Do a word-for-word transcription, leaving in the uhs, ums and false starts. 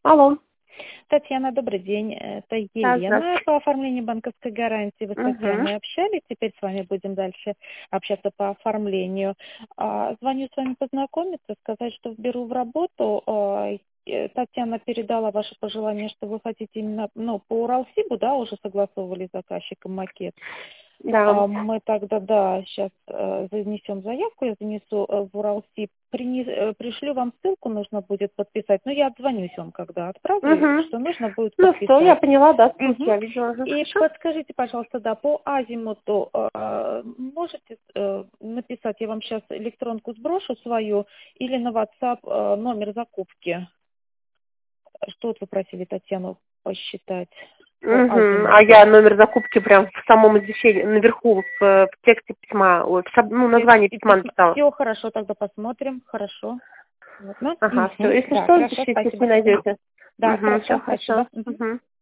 Алло. Татьяна, добрый день. Это Да, Елена здравствуйте. по оформлению банковской гарантии. Вы с Мгм. Татьяной общались, теперь с вами будем дальше общаться по оформлению. А, Звоню с вами познакомиться, сказать, что беру в работу. А, э, Татьяна передала ваше пожелание, что вы хотите именно ну, по Уралсибу, да, уже согласовывали с заказчиком макет. Да. А, Мы тогда, да, сейчас занесем заявку, я занесу э, в Уралсиб. Прини- э, Пришлю вам ссылку, нужно будет подписать. Но я отзвонюсь вам, когда отправлю, Мгм. что нужно будет Ну что, я подписать. поняла, да, ссылки Мгм. я видела. Ага, И хорошо. подскажите, пожалуйста, да, по азимуту э, можете э, написать, я вам сейчас электронку сброшу свою, или на WhatsApp э, номер закупки. Что вот вы просили Татьяну посчитать по Угу. А азимуту? я номер закупки прям в самом извещении, наверху, в, э, в тексте письма, ой, в шаб- ну, название письма написала. Все хорошо, тогда посмотрим. Хорошо. Вот, ну, Ага, все. мгм. Если Да, что, хорошо, пишите, если спасибо. найдете. Да, Угу, все хорошо, хорошо. спасибо. Мгм. Угу.